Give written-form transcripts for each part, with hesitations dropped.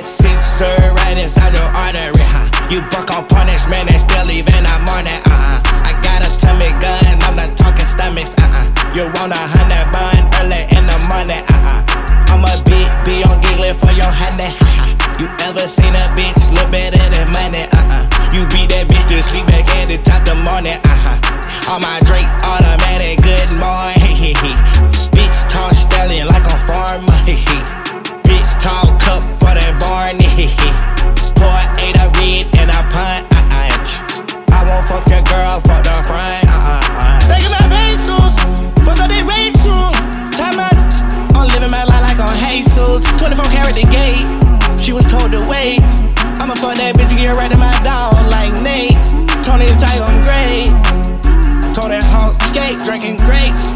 got scissor right inside your artery, You buck on punishment and still even I'm on it, I got a tummy gun, I'm not talking stomachs, You want 100 bun early in the morning, I'm a big B on giggling for your honey, You ever seen a bitch look better than money, You beat that bitch to sleep back at the top the morning, On my Drake automatic, good morning, Bitch tall stallion like a farmer, Big tall cup for that Barney, Pour 8 a red and a punch, I won't fuck your girl, fuck the front, Taking my pesos, fuck up that red room, time out, I'm living my life like on Jesus, 24 karat the gate, she was told to wait, I'ma fuck that bitch and get right in my dog like Nate, Tony the Tiger, I'm great, Tony Hawk skate, drinking grapes,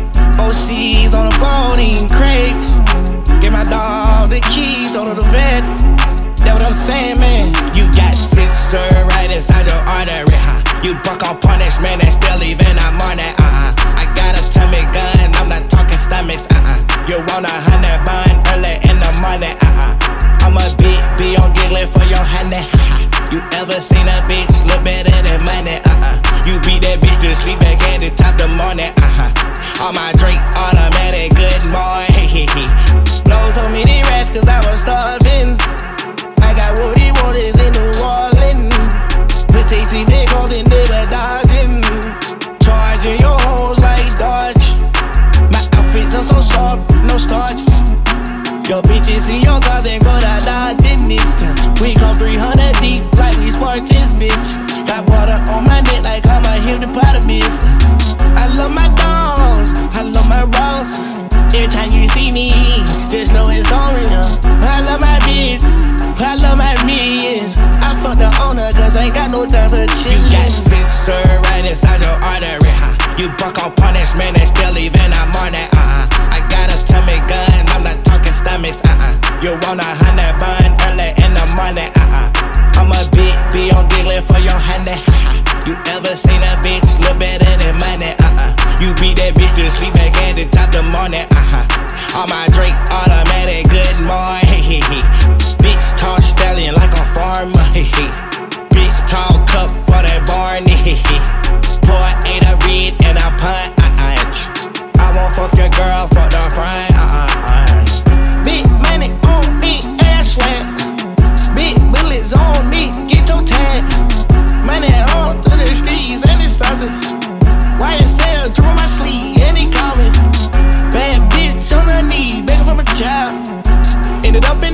OCs on the boat, eating crepes, give my dog the keys, told her the vet, that what I'm saying, man. You got scissor right inside your artery, You buck on punishment and still even I'm on it, I got a tummy gun, I'm not talking stomachs, You want 100 bun early in the morning, I'm a big B on giggling for your honey, You ever seen a bitch look better than money, You beat that bitch to sleep back at the top the morning, On my Drake automatic, good morning, Blows so many rats cause I was starving, I got Woody Waters in New Orleans, with 60 big hoes and they were dodging, charging your hoes like Dodge, my outfits are so sharp, no starch, your bitches in your cars and go to dodging it, we come 300 deep like we Spartans, bitch, got water on my neck like I'm a hippopotamus, I love my dogs, I love my routes, every time you see me, just know it's on real, I love my bitch, I love my millions, I fuck the owner cause I ain't got no time for chill. You got scissor right inside your artery, You buck on punishment and still even I'm on it, I got a tummy gun, I'm not talking stomachs, You want 100 bun early in the morning, I'm a big B on giggling for your honey, You ever seen a bitch look better than money, You beat that bitch to sleep back at the top the morning, On my Drake automatic, good morning, Bitch tall stallion like a farmer, Big tall cup for that Barney, Pour 8 a red and a punch, I won't fuck your girl, fuck the front, Big money on me, ass sweat, Big bullets on me, get your tag, money on through the streets and it's toxic, YSL drew my sleeve and he call me, bad bitch on her knee, begging for my child, ended up in